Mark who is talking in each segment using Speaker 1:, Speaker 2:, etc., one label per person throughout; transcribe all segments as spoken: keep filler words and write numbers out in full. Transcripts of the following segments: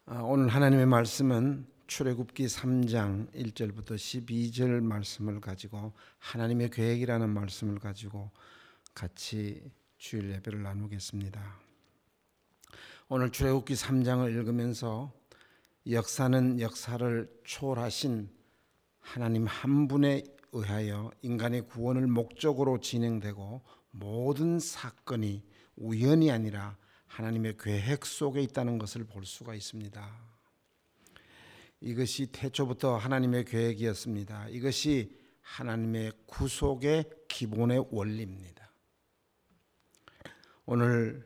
Speaker 1: 오늘 하나님의 말씀은 출애굽기 삼 장 일 절부터 십이 절 말씀을 가지고 하나님의 계획이라는 말씀을 가지고 같이 주일 예배를 나누겠습니다. 오늘 출애굽기 삼 장을 읽으면서 역사는 역사를 초월하신 하나님 한 분에 의하여 인간의 구원을 목적으로 진행되고 모든 사건이 우연이 아니라 하나님의 계획 속에 있다는 것을 볼 수가 있습니다. 이것이 태초부터 하나님의 계획이었습니다. 이것이 하나님의 구속의 기본의 원리입니다. 오늘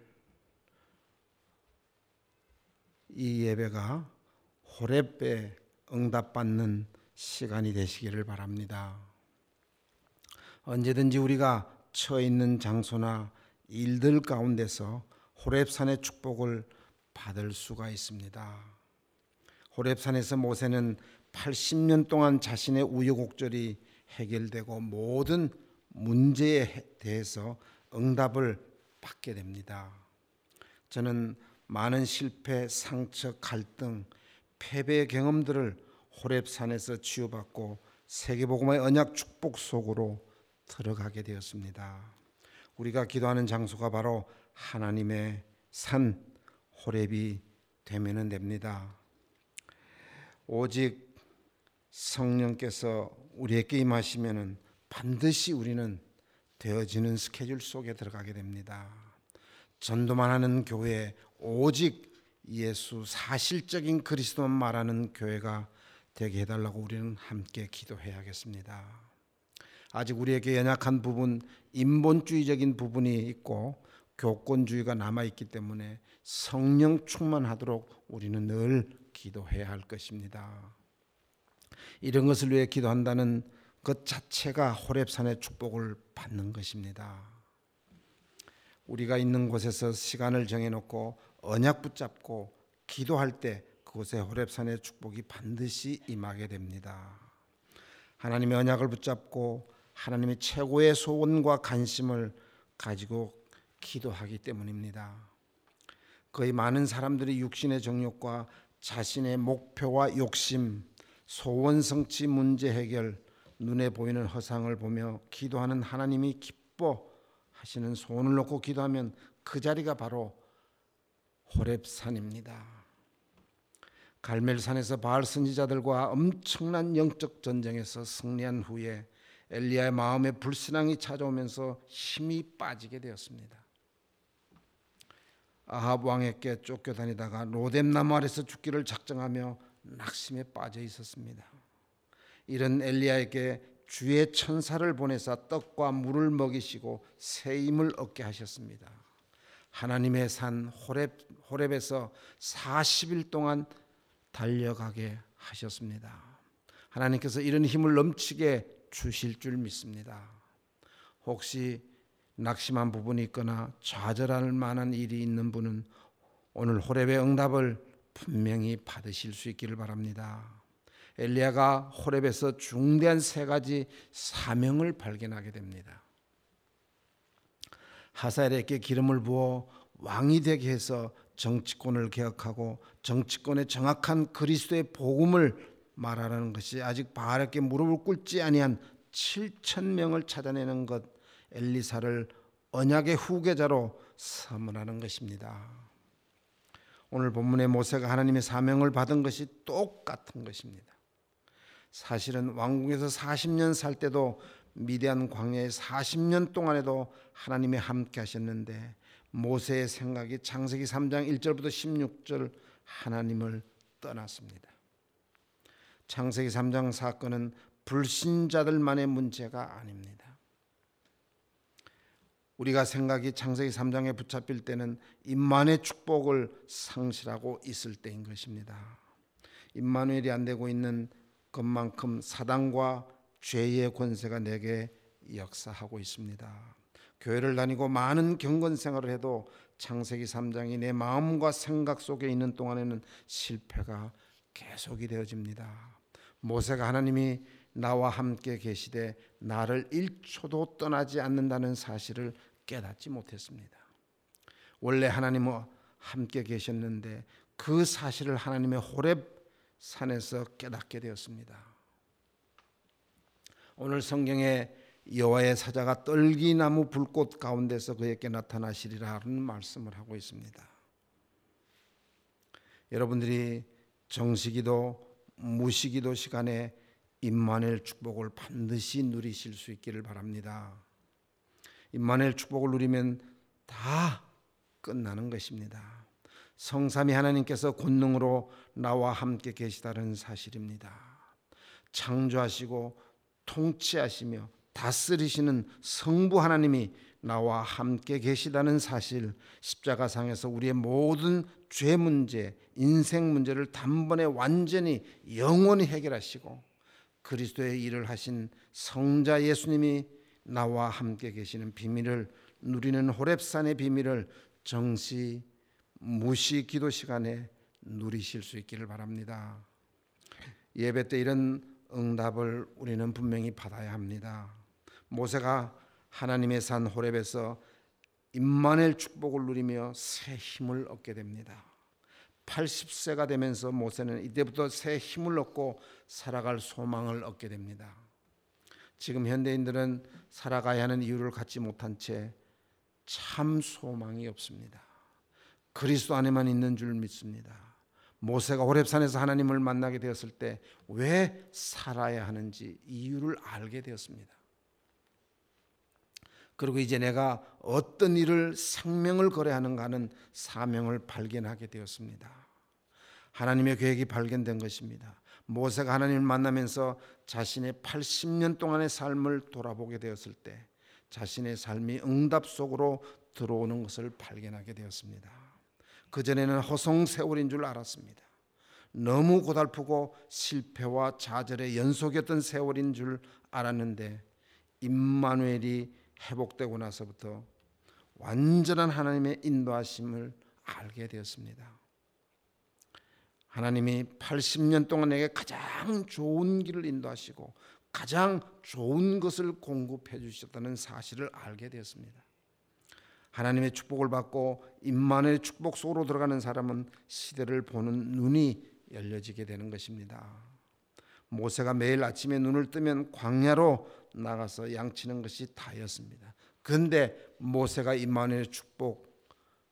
Speaker 1: 이 예배가 호렙에 응답받는 시간이 되시기를 바랍니다. 언제든지 우리가 처해 있는 장소나 일들 가운데서 호렙산의 축복을 받을 수가 있습니다. 호렙산에서 모세는 팔십 년 동안 자신의 우여곡절이 해결되고 모든 문제에 대해서 응답을 받게 됩니다. 저는 많은 실패, 상처, 갈등, 패배의 경험들을 호렙산에서 치유받고 세계복음의 언약 축복 속으로 들어가게 되었습니다. 우리가 기도하는 장소가 바로 하나님의 산 호렙이 되면 됩니다. 오직 성령께서 우리에게 임하시면 반드시 우리는 되어지는 스케줄 속에 들어가게 됩니다. 전도만 하는 교회, 오직 예수 사실적인 그리스도만 말하는 교회가 되게 해달라고 우리는 함께 기도해야겠습니다. 아직 우리에게 연약한 부분, 인본주의적인 부분이 있고 교권주의가 남아있기 때문에 성령 충만하도록 우리는 늘 기도해야 할 것입니다. 이런 것을 위해 기도한다는 것 자체가 호렙산의 축복을 받는 것입니다. 우리가 있는 곳에서 시간을 정해놓고 언약 붙잡고 기도할 때 그곳에 호렙산의 축복이 반드시 임하게 됩니다. 하나님의 언약을 붙잡고 하나님의 최고의 소원과 관심을 가지고 기도하기 때문입니다. 거의 많은 사람들이 육신의 정욕과 자신의 목표와 욕심, 소원 성취 문제 해결, 눈에 보이는 허상을 보며 기도하는 하나님이 기뻐하시는 소원을 놓고 기도하면 그 자리가 바로 호렙산입니다. 갈멜산에서 바알 선지자들과 엄청난 영적 전쟁에서 승리한 후에 엘리야의 마음에 불신앙이 찾아오면서 힘이 빠지게 되었습니다. 아합 왕에게 쫓겨다니다가 로뎀나무 아래서 죽기를 작정하며 낙심에 빠져 있었습니다. 이런 엘리야에게 주의 천사를 보내사 떡과 물을 먹이시고 새 힘을 얻게 하셨습니다. 하나님의 산 호렙, 호렙에서 사십 일 동안 달려가게 하셨습니다. 하나님께서 이런 힘을 넘치게 주실 줄 믿습니다. 혹시 낙심한 부분이 있거나 좌절할 만한 일이 있는 분은 오늘 호렙의 응답을 분명히 받으실 수 있기를 바랍니다. 엘리야가 호렙에서 중대한 세 가지 사명을 발견하게 됩니다. 하사엘에게 기름을 부어 왕이 되게 해서 정치권을 개혁하고 정치권의 정확한 그리스도의 복음을 말하라는 것이 아직 바알에게 무릎을 꿇지 아니한 칠천 명을 찾아내는 것, 엘리사를 언약의 후계자로 선언하는 것입니다. 오늘 본문의 모세가 하나님의 사명을 받은 것이 똑같은 것입니다. 사실은 왕궁에서 사십 년 살 때도 미디안 광야에 사십 년 동안에도 하나님이 함께 하셨는데 모세의 생각이 창세기 삼 장 일 절부터 십육 절 하나님을 떠났습니다. 창세기 삼 장 사건은 불신자들만의 문제가 아닙니다. 우리가 생각이 창세기 삼 장에 붙잡힐 때는 임마누엘의 축복을 상실하고 있을 때인 것입니다. 임마누엘이 안 되고 있는 것만큼 사단과 죄의 권세가 내게 역사하고 있습니다. 교회를 다니고 많은 경건 생활을 해도 창세기 삼 장이 내 마음과 생각 속에 있는 동안에는 실패가 계속이 되어집니다. 모세가 하나님이 나와 함께 계시되 나를 일 초도 떠나지 않는다는 사실을 깨닫지 못했습니다. 원래 하나님은 함께 계셨는데 그 사실을 하나님의 호렙 산에서 깨닫게 되었습니다. 오늘 성경에 여호와의 사자가 떨기나무 불꽃 가운데서 그에게 나타나시리라는 말씀을 하고 있습니다. 여러분들이 정시기도 무시기도 시간에 임마누엘 축복을 반드시 누리실 수 있기를 바랍니다. 임마누엘 축복을 누리면 다 끝나는 것입니다. 성삼위 하나님께서 권능으로 나와 함께 계시다는 사실입니다. 창조하시고 통치하시며 다스리시는 성부 하나님이 나와 함께 계시다는 사실, 십자가상에서 우리의 모든 죄 문제, 인생 문제를 단번에 완전히 영원히 해결하시고 그리스도의 일을 하신 성자 예수님이 나와 함께 계시는 비밀을 누리는 호렙산의 비밀을 정시 무시 기도 시간에 누리실 수 있기를 바랍니다. 예배 때 이런 응답을 우리는 분명히 받아야 합니다. 모세가 하나님의 산 호렙에서 임마누엘 축복을 누리며 새 힘을 얻게 됩니다. 팔십 세가 되면서 모세는 이때부터 새 힘을 얻고 살아갈 소망을 얻게 됩니다. 지금 현대인들은 살아가야 하는 이유를 갖지 못한 채 참 소망이 없습니다. 그리스도 안에만 있는 줄 믿습니다. 모세가 호렙산에서 하나님을 만나게 되었을 때 왜 살아야 하는지 이유를 알게 되었습니다. 그리고 이제 내가 어떤 일을 생명을 거래하는가 하는 사명을 발견하게 되었습니다. 하나님의 계획이 발견된 것입니다. 모세가 하나님을 만나면서 자신의 팔십 년 동안의 삶을 돌아보게 되었을 때 자신의 삶이 응답 속으로 들어오는 것을 발견하게 되었습니다. 그전에는 허송세월인 줄 알았습니다. 너무 고달프고 실패와 좌절의 연속이었던 세월인 줄 알았는데 임마누엘이 회복되고 나서부터 완전한 하나님의 인도하심을 알게 되었습니다. 하나님이 팔십 년 동안 내게 가장 좋은 길을 인도하시고 가장 좋은 것을 공급해 주셨다는 사실을 알게 되었습니다. 하나님의 축복을 받고 임마누엘의 축복 속으로 들어가는 사람은 시대를 보는 눈이 열려지게 되는 것입니다. 모세가 매일 아침에 눈을 뜨면 광야로 나가서 양치는 것이 다였습니다. 그런데 모세가 임마누엘의 축복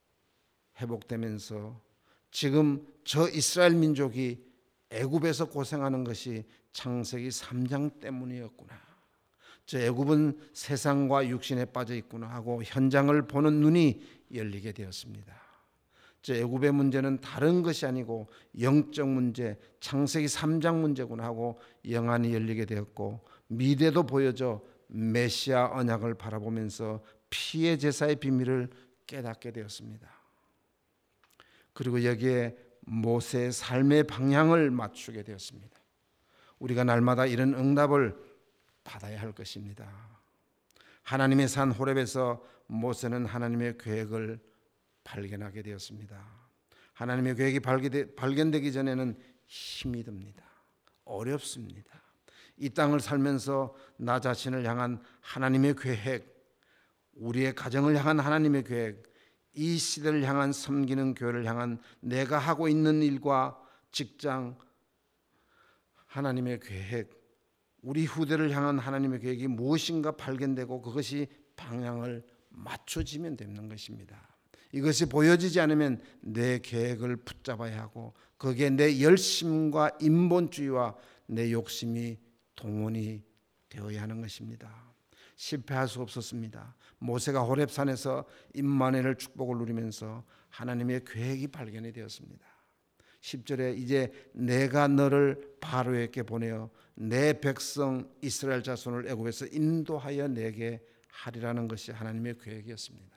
Speaker 1: 회복되면서 지금 저 이스라엘 민족이 애굽에서 고생하는 것이 창세기 삼 장 때문이었구나. 저 애굽은 세상과 육신에 빠져 있구나 하고 현장을 보는 눈이 열리게 되었습니다. 저 애굽의 문제는 다른 것이 아니고 영적 문제, 창세기 삼 장 문제구나 하고 영안이 열리게 되었고 미래도 보여져 메시아 언약을 바라보면서 피의 제사의 비밀을 깨닫게 되었습니다. 그리고 여기에 모세의 삶의 방향을 맞추게 되었습니다. 우리가 날마다 이런 응답을 받아야 할 것입니다. 하나님의 산 호렙에서 모세는 하나님의 계획을 발견하게 되었습니다. 하나님의 계획이 발견되기 전에는 힘이 듭니다. 어렵습니다. 이 땅을 살면서 나 자신을 향한 하나님의 계획, 우리의 가정을 향한 하나님의 계획, 이 시대를 향한 섬기는 교회를 향한 내가 하고 있는 일과 직장, 하나님의 계획, 우리 후대를 향한 하나님의 계획이 무엇인가 발견되고 그것이 방향을 맞춰지면 되는 것입니다. 이것이 보여지지 않으면 내 계획을 붙잡아야 하고 거기에 내 열심과 인본주의와 내 욕심이 동원이 되어야 하는 것입니다. 실패할 수 없었습니다. 모세가 호렙산에서 임마누엘의 축복을 누리면서 하나님의 계획이 발견이 되었습니다. 십 절에 이제 내가 너를 바로에게 보내어 내 백성 이스라엘 자손을 애굽에서 인도하여 내게 하리라는 것이 하나님의 계획이었습니다.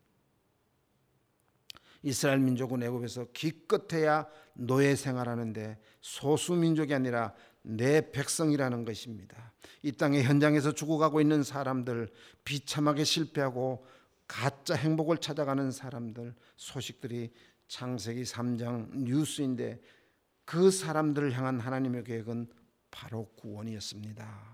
Speaker 1: 이스라엘 민족은 애굽에서 기껏해야 노예 생활하는데 소수 민족이 아니라 내 백성이라는 것입니다. 이 땅의 현장에서 죽어가고 있는 사람들, 비참하게 실패하고 가짜 행복을 찾아가는 사람들 소식들이 창세기 삼 장 뉴스인데 그 사람들을 향한 하나님의 계획은 바로 구원이었습니다.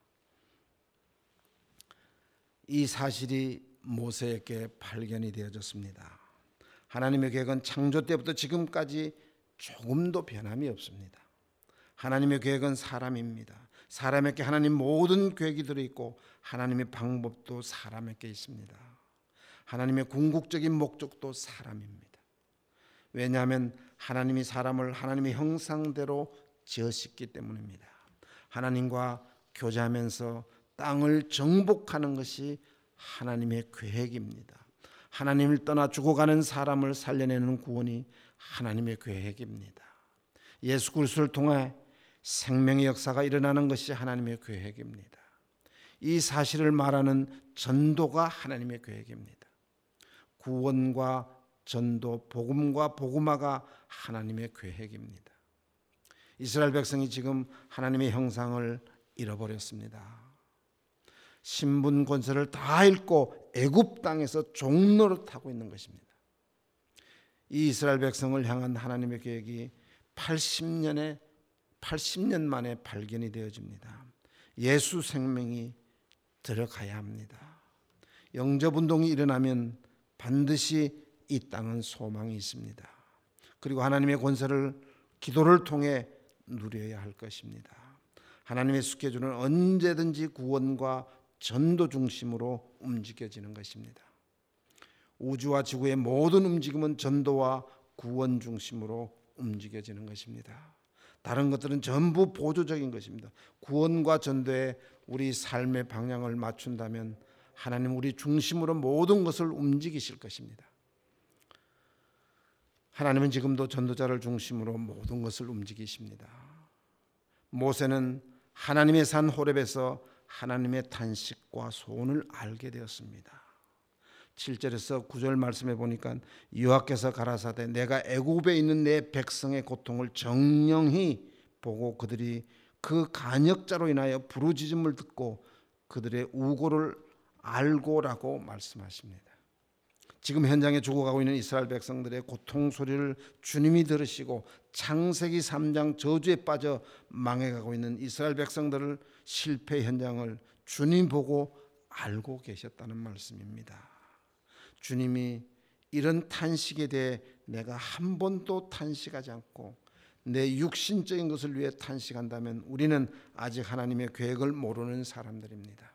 Speaker 1: 이 사실이 모세에게 발견이 되어졌습니다. 하나님의 계획은 창조 때부터 지금까지 조금도 변함이 없습니다. 하나님의 계획은 사람입니다. 사람에게 하나님 모든 계획이 들어있고 하나님의 방법도 사람에게 있습니다. 하나님의 궁극적인 목적도 사람입니다. 왜냐하면 하나님이 사람을 하나님의 형상대로 지으셨기 때문입니다. 하나님과 교제하면서 땅을 정복하는 것이 하나님의 계획입니다. 하나님을 떠나 죽어가는 사람을 살려내는 구원이 하나님의 계획입니다. 예수 그리스도를 통해 생명의 역사가 일어나는 것이 하나님의 계획입니다. 이 사실을 말하는 전도가 하나님의 계획입니다. 구원과 전도, 복음과 복음화가 하나님의 계획입니다. 이스라엘 백성이 지금 하나님의 형상을 잃어버렸습니다. 신분 권세를 다 잃고 애굽 땅에서 종노릇하고 있는 것입니다. 이 이스라엘 백성을 향한 하나님의 계획이 팔십 년에 팔십 년 만에 발견이 되어집니다. 예수 생명이 들어가야 합니다. 영접운동이 일어나면 반드시 이 땅은 소망이 있습니다. 그리고 하나님의 권세를 기도를 통해 누려야 할 것입니다. 하나님의 스케줄은 언제든지 구원과 전도 중심으로 움직여지는 것입니다. 우주와 지구의 모든 움직임은 전도와 구원 중심으로 움직여지는 것입니다. 다른 것들은 전부 보조적인 것입니다. 구원과 전도에 우리 삶의 방향을 맞춘다면 하나님 우리 중심으로 모든 것을 움직이실 것입니다. 하나님은 지금도 전도자를 중심으로 모든 것을 움직이십니다. 모세는 하나님의 산 호렙에서 하나님의 탄식과 소원을 알게 되었습니다. 칠 절에서 구 절 말씀해 보니까 여호와께서 가라사대 내가 애굽에 있는 내 백성의 고통을 정령히 보고 그들이 그 간역자로 인하여 부르짖음을 듣고 그들의 우고를 알고라고 말씀하십니다. 지금 현장에 죽어가고 있는 이스라엘 백성들의 고통 소리를 주님이 들으시고 창세기 삼 장 저주에 빠져 망해가고 있는 이스라엘 백성들을 실패 현장을 주님 보고 알고 계셨다는 말씀입니다. 주님이 이런 탄식에 대해 내가 한 번도 탄식하지 않고 내 육신적인 것을 위해 탄식한다면 우리는 아직 하나님의 계획을 모르는 사람들입니다.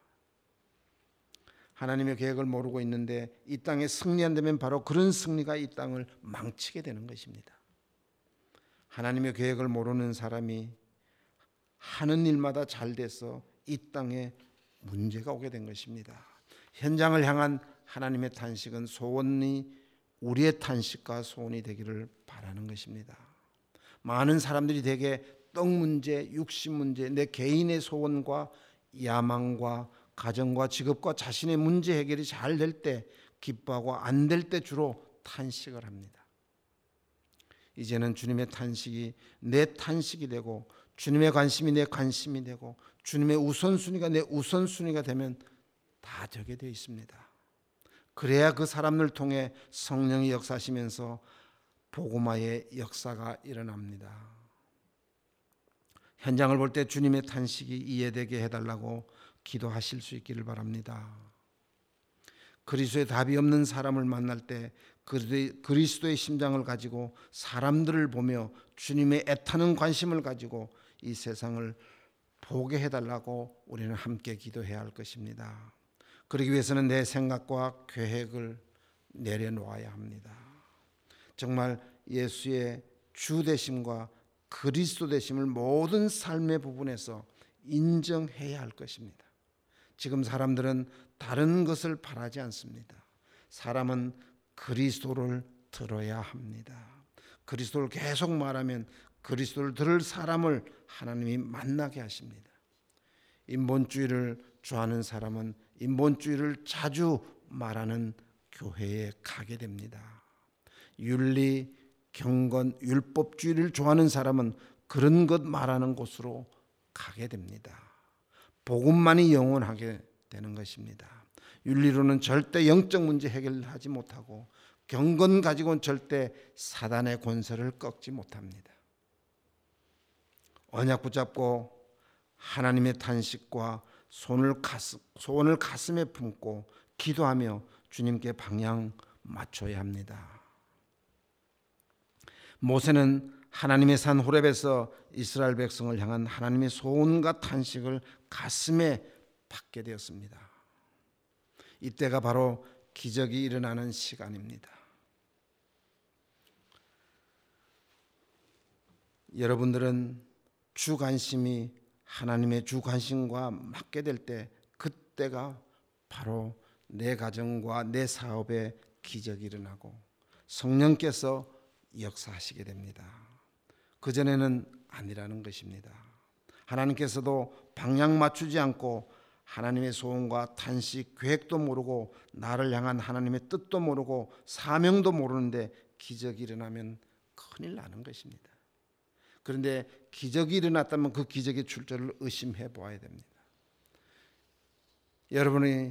Speaker 1: 하나님의 계획을 모르고 있는데 이 땅에 승리한다면 바로 그런 승리가 이 땅을 망치게 되는 것입니다. 하나님의 계획을 모르는 사람이 하는 일마다 잘 돼서 이 땅에 문제가 오게 된 것입니다. 현장을 향한 하나님의 탄식은 소원이 우리의 탄식과 소원이 되기를 바라는 것입니다. 많은 사람들이 대개 떡 문제, 육신 문제, 내 개인의 소원과 야망과 가정과 직업과 자신의 문제 해결이 잘 될 때 기뻐하고 안 될 때 주로 탄식을 합니다. 이제는 주님의 탄식이 내 탄식이 되고 주님의 관심이 내 관심이 되고 주님의 우선순위가 내 우선순위가 되면 다 되게 되어 있습니다. 그래야 그 사람을 통해 성령이 역사하시면서 복음화의 역사가 일어납니다. 현장을 볼 때 주님의 탄식이 이해되게 해달라고 기도하실 수 있기를 바랍니다. 그리스도의 답이 없는 사람을 만날 때 그리스도의 심장을 가지고 사람들을 보며 주님의 애타는 관심을 가지고 이 세상을 보게 해달라고 우리는 함께 기도해야 할 것입니다. 그러기 위해서는 내 생각과 계획을 내려놓아야 합니다. 정말 예수의 주 되심과 그리스도 되심을 모든 삶의 부분에서 인정해야 할 것입니다. 지금 사람들은 다른 것을 바라지 않습니다. 사람은 그리스도를 들어야 합니다. 그리스도를 계속 말하면 그리스도를 들을 사람을 하나님이 만나게 하십니다. 인본주의를 좋아하는 사람은 인본주의를 자주 말하는 교회에 가게 됩니다. 윤리, 경건, 율법주의를 좋아하는 사람은 그런 것 말하는 곳으로 가게 됩니다. 복음만이 영원하게 되는 것입니다. 윤리로는 절대 영적 문제 해결하지 못하고 경건 가지고는 절대 사단의 권세를 꺾지 못합니다. 언약 붙잡고 하나님의 탄식과 손을 가슴, 소원을 가슴에 품고 기도하며 주님께 방향 맞춰야 합니다. 모세는 하나님의 산 호렙에서 이스라엘 백성을 향한 하나님의 소원과 탄식을 가슴에 받게 되었습니다. 이때가 바로 기적이 일어나는 시간입니다. 여러분들은 주 관심이 하나님의 주 관심과 맞게 될 때, 그때가 바로 내 가정과 내 사업에 기적이 일어나고 성령께서 역사하시게 됩니다. 그전에는 아니라는 것입니다. 하나님께서도 방향 맞추지 않고 하나님의 소원과 탄식, 계획도 모르고 나를 향한 하나님의 뜻도 모르고 사명도 모르는데 기적이 일어나면 큰일 나는 것입니다. 그런데 기적이 일어났다면 그 기적의 출처를 의심해 보아야 됩니다. 여러분이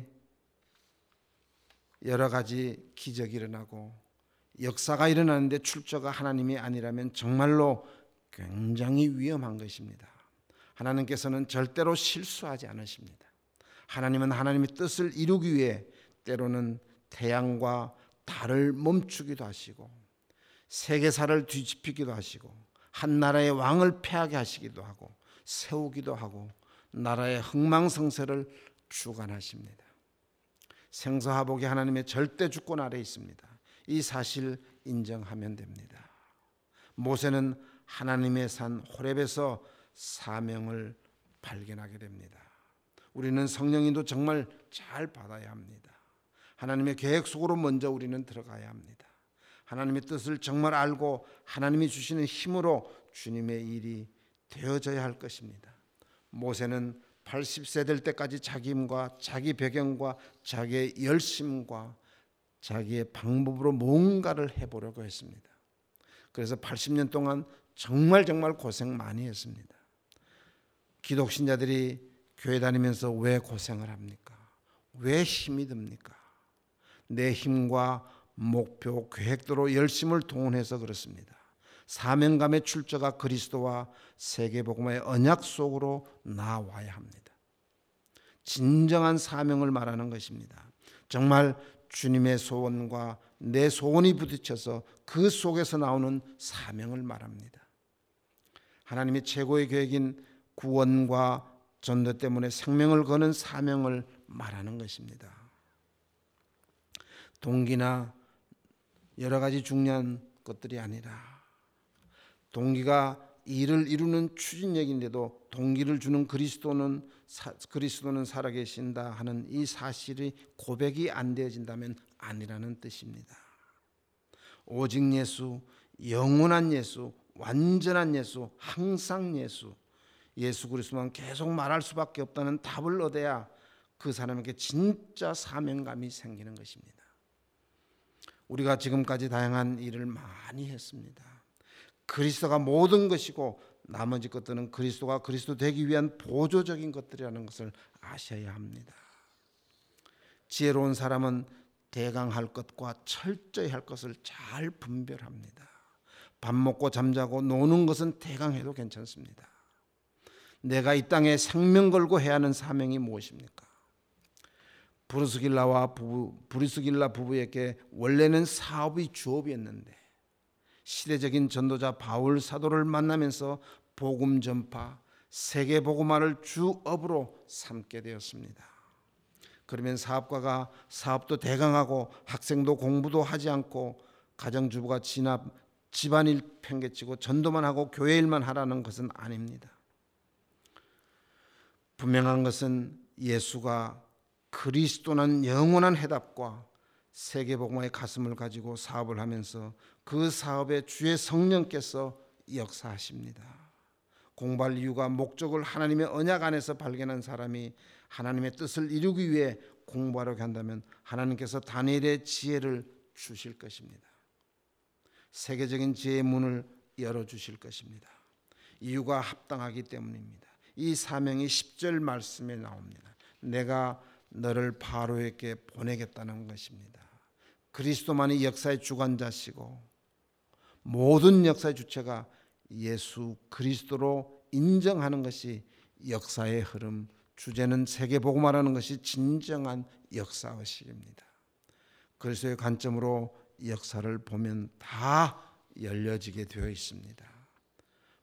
Speaker 1: 여러 가지 기적이 일어나고 역사가 일어나는데 출처가 하나님이 아니라면 정말로 굉장히 위험한 것입니다. 하나님께서는 절대로 실수하지 않으십니다. 하나님은 하나님의 뜻을 이루기 위해 때로는 태양과 달을 멈추기도 하시고 세계사를 뒤집히기도 하시고 한 나라의 왕을 패하게 하시기도 하고 세우기도 하고 나라의 흥망성쇠를 주관하십니다. 생사화복이 하나님의 절대 주권 아래에 있습니다. 이 사실 인정하면 됩니다. 모세는 하나님의 산 호렙에서 사명을 발견하게 됩니다. 우리는 성령인도 정말 잘 받아야 합니다. 하나님의 계획 속으로 먼저 우리는 들어가야 합니다. 하나님의 뜻을 정말 알고 하나님이 주시는 힘으로 주님의 일이 되어져야 할 것입니다. 모세는 팔십 세 될 때까지 자기 힘과 자기 배경과 자기의 열심과 자기의 방법으로 뭔가를 해보려고 했습니다. 그래서 팔십 년 동안 정말 정말 고생 많이 했습니다. 기독신자들이 교회 다니면서 왜 고생을 합니까? 왜 힘이 듭니까? 내 힘과 목표, 계획대로 열심을 동원해서 그렇습니다. 사명감의 출처가 그리스도와 세계복음의 언약 속으로 나와야 합니다. 진정한 사명을 말하는 것입니다. 정말 주님의 소원과 내 소원이 부딪혀서 그 속에서 나오는 사명을 말합니다. 하나님의 최고의 계획인 구원과 전도 때문에 생명을 거는 사명을 말하는 것입니다. 동기나 여러 가지 중요한 것들이 아니라 동기가 일을 이루는 추진력인데도 동기를 주는 그리스도는 사, 그리스도는 살아계신다 하는 이 사실이 고백이 안 되어진다면 아니라는 뜻입니다. 오직 예수, 영원한 예수, 완전한 예수, 항상 예수, 예수 그리스도만 계속 말할 수밖에 없다는 답을 얻어야 그 사람에게 진짜 사명감이 생기는 것입니다. 우리가 지금까지 다양한 일을 많이 했습니다. 그리스도가 모든 것이고 나머지 것들은 그리스도가 그리스도 되기 위한 보조적인 것들이라는 것을 아셔야 합니다. 지혜로운 사람은 대강할 것과 철저히 할 것을 잘 분별합니다. 밥 먹고 잠자고 노는 것은 대강해도 괜찮습니다. 내가 이 땅에 생명 걸고 해야 하는 사명이 무엇입니까? 브루스길라와 부부, 브루스길라 부부에게 원래는 사업이 주업이었는데 시대적인 전도자 바울 사도를 만나면서 복음 전파, 세계 복음화를 주업으로 삼게 되었습니다. 그러면 사업가가 사업도 대강하고 학생도 공부도 하지 않고 가정주부가 진압, 집안일 팽개치고 전도만 하고 교회 일만 하라는 것은 아닙니다. 분명한 것은 예수가 그리스도는 영원한 해답과 세계복음화의 가슴을 가지고 사업을 하면서 그 사업에 주의 성령께서 역사하십니다. 공부할 이유가 목적을 하나님의 언약 안에서 발견한 사람이 하나님의 뜻을 이루기 위해 공부하려고 한다면 하나님께서 다니엘의 지혜를 주실 것입니다. 세계적인 지혜의 문을 열어주실 것입니다. 이유가 합당하기 때문입니다. 이 사명이 십 절 말씀에 나옵니다. 내가 너를 바로에게 보내겠다는 것입니다. 그리스도만이 역사의 주관자시고 모든 역사의 주체가 예수 그리스도로 인정하는 것이 역사의 흐름, 주제는 세계복음화라는 것이 진정한 역사의식입니다. 그리스도의 관점으로 역사를 보면 다 열려지게 되어 있습니다.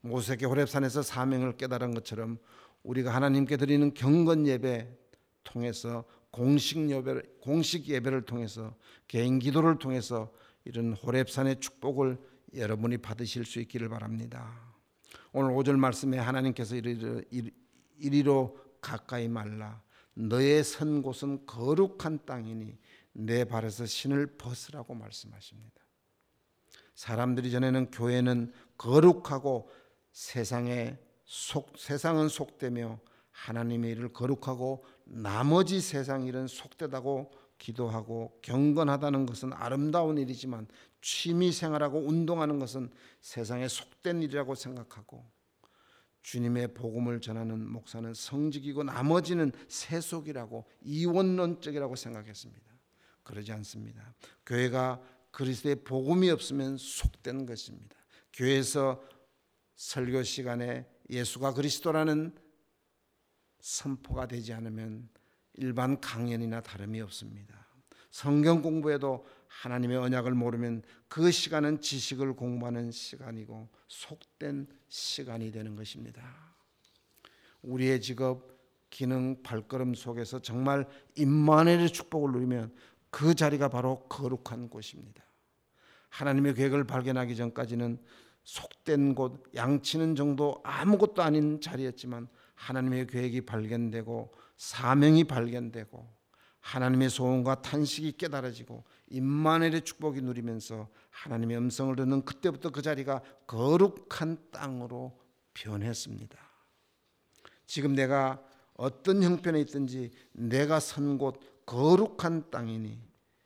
Speaker 1: 모세에게 호렙산에서 사명을 깨달은 것처럼 우리가 하나님께 드리는 경건 예배 통해서 공식 예배, 공식 예배를 통해서 개인 기도를 통해서 이런 호렙산의 축복을 여러분이 받으실 수 있기를 바랍니다. 오늘 오 절 말씀에 하나님께서 이리로, 이리로 가까이 말라. 너의 선 곳은 거룩한 땅이니 내 발에서 신을 벗으라고 말씀하십니다. 사람들이 전에는 교회는 거룩하고 세상에 속, 세상은 속되며 하나님의 일을 거룩하고 나머지 세상 일은 속되다고 기도하고 경건하다는 것은 아름다운 일이지만 취미생활하고 운동하는 것은 세상에 속된 일이라고 생각하고 주님의 복음을 전하는 목사는 성직이고 나머지는 세속이라고 이원론적이라고 생각했습니다. 그러지 않습니다. 교회가 그리스도의 복음이 없으면 속된 것입니다. 교회에서 설교 시간에 예수가 그리스도라는 선포가 되지 않으면 일반 강연이나 다름이 없습니다. 성경 공부에도 하나님의 언약을 모르면 그 시간은 지식을 공부하는 시간이고 속된 시간이 되는 것입니다. 우리의 직업, 기능, 발걸음 속에서 정말 임마누엘의 축복을 누리면 그 자리가 바로 거룩한 곳입니다. 하나님의 계획을 발견하기 전까지는 속된 곳, 양치는 정도 아무것도 아닌 자리였지만 하나님의 계획이 발견되고 사명이 발견되고 하나님의 소원과 탄식이 깨달아지고 임마누엘의 축복이 누리면서 하나님의 음성을 듣는 그때부터 그 자리가 거룩한 땅으로 변했습니다. 지금 내가 어떤 형편에 있든지 내가 선 곳 거룩한 땅이니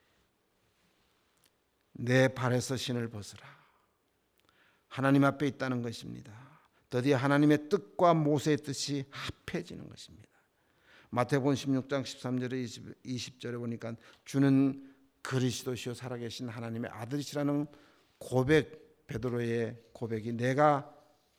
Speaker 1: 내 발에서 신을 벗으라. 하나님 앞에 있다는 것입니다. 드디어 하나님의 뜻과 모세의 뜻이 합해지는 것입니다. 마태복음 십육 장 십삼 절에 이십 절에 보니까 주는 그리스도시요 살아계신 하나님의 아들이시라는 고백, 베드로의 고백이 내가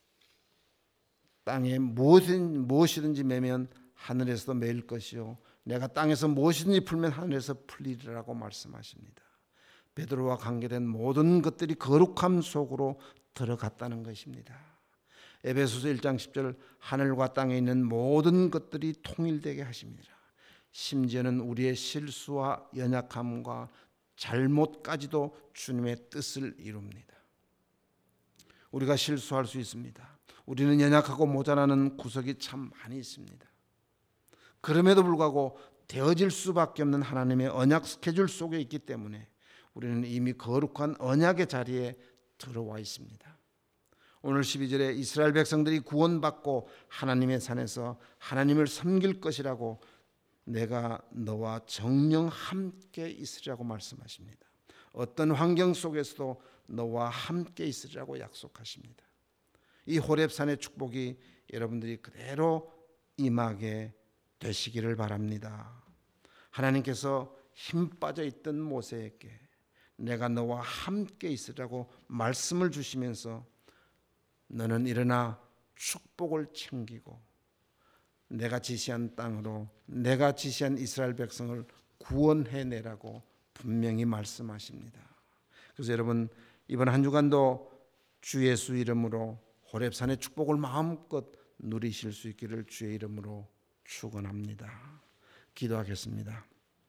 Speaker 1: 땅에 무엇이든지 매면 하늘에서도 매일 것이요 내가 땅에서 무엇이든지 풀면 하늘에서 풀리리라고 말씀하십니다. 베드로와 관계된 모든 것들이 거룩함 속으로 들어갔다는 것입니다. 에베소서 일 장 십 절 하늘과 땅에 있는 모든 것들이 통일되게 하십니다. 심지어는 우리의 실수와 연약함과 잘못까지도 주님의 뜻을 이룹니다. 우리가 실수할 수 있습니다. 우리는 연약하고 모자라는 구석이 참 많이 있습니다. 그럼에도 불구하고 되어질 수밖에 없는 하나님의 언약 스케줄 속에 있기 때문에 우리는 이미 거룩한 언약의 자리에 들어와 있습니다. 오늘 십이 절에 이스라엘 백성들이 구원받고 하나님의 산에서 하나님을 섬길 것이라고 내가 너와 정녕 함께 있으리라고 말씀하십니다. 어떤 환경 속에서도 너와 함께 있으리라고 약속하십니다. 이 호렙산의 축복이 여러분들이 그대로 임하게 되시기를 바랍니다. 하나님께서 힘 빠져 있던 모세에게 내가 너와 함께 있으리라고 말씀을 주시면서 너는 일어나 축복을 챙기고 내가 지시한 땅으로 내가 지시한 이스라엘 백성을 구원해내라고 분명히 말씀하십니다. 그래서 여러분 이번 한 주간도 주 예수 이름으로 호렙산의 축복을 마음껏 누리실 수 있기를 주의 이름으로 축원합니다. 기도하겠습니다.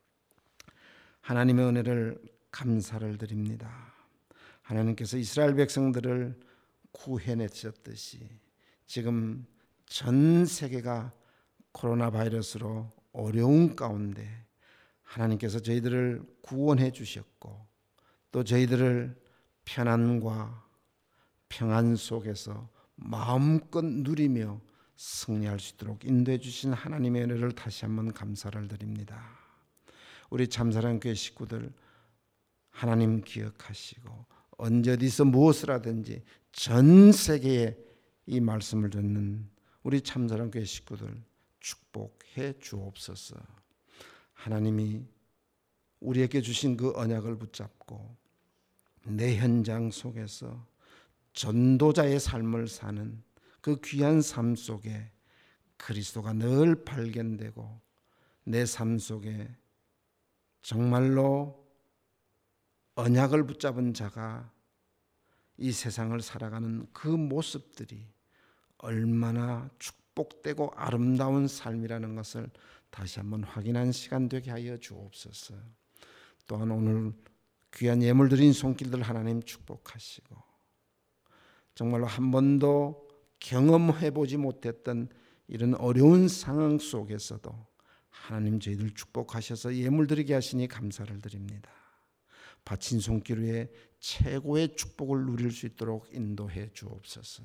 Speaker 1: 하나님의 은혜를 감사를 드립니다. 하나님께서 이스라엘 백성들을 구해내셨듯이 지금 전 세계가 코로나 바이러스로 어려운 가운데 하나님께서 저희들을 구원해 주셨고 또 저희들을 편안과 평안 속에서 마음껏 누리며 승리할 수 있도록 인도해 주신 하나님의 은혜를 다시 한번 감사를 드립니다. 우리 참사랑교회 식구들 하나님 기억하시고 언제 어디서 무엇을 하든지 전 세계에 이 말씀을 듣는 우리 참사랑교회 식구들 축복해 주옵소서. 하나님이 우리에게 주신 그 언약을 붙잡고 내 현장 속에서 전도자의 삶을 사는 그 귀한 삶 속에 그리스도가 늘 발견되고 내 삶 속에 정말로 언약을 붙잡은 자가 이 세상을 살아가는 그 모습들이 얼마나 축복되고 아름다운 삶이라는 것을 다시 한번 확인한 시간 되게 하여 주옵소서. 또한 오늘 귀한 예물 드린 손길들 하나님 축복하시고 정말로 한 번도 경험해보지 못했던 이런 어려운 상황 속에서도 하나님 저희들 축복하셔서 예물 드리게 하시니 감사를 드립니다. 바친 손길 위에 최고의 축복을 누릴 수 있도록 인도해 주옵소서.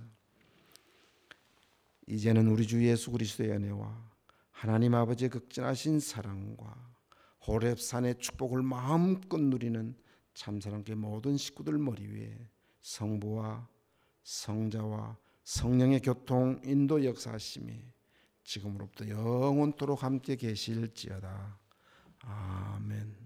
Speaker 1: 이제는 우리 주 예수 그리스도의 은혜와 하나님 아버지의 극진하신 사랑과 호렙산의 축복을 마음껏 누리는 참사랑교회 모든 식구들 머리 위에 성부와 성자와 성령의 교통 인도 역사하심이 지금으로부터 영원토록 함께 계실지어다. 아멘.